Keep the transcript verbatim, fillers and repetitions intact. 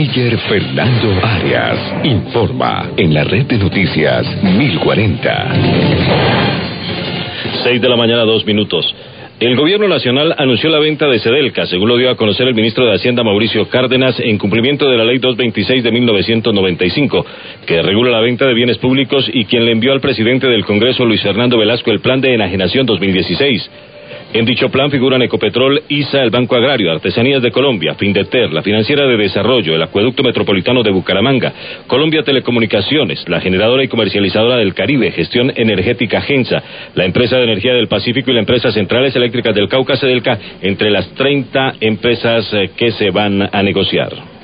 Miller Fernando Arias informa en la red de noticias mil cuarenta. Seis de la mañana, dos minutos. El gobierno nacional anunció la venta de Sedelca, según lo dio a conocer el ministro de Hacienda Mauricio Cárdenas, en cumplimiento de la ley doscientos veintiséis de mil novecientos noventa y cinco, que regula la venta de bienes públicos y quien le envió al presidente del Congreso, Luis Fernando Velasco, el plan de enajenación dos mil dieciséis. En dicho plan figuran Ecopetrol, I S A, el Banco Agrario, Artesanías de Colombia, Findeter, la Financiera de Desarrollo, el Acueducto Metropolitano de Bucaramanga, Colombia Telecomunicaciones, la Generadora y Comercializadora del Caribe, Gestión Energética Gensa, la Empresa de Energía del Pacífico y la Empresa Centrales Eléctricas del Cauca, Sedelca, entre las treinta empresas que se van a negociar.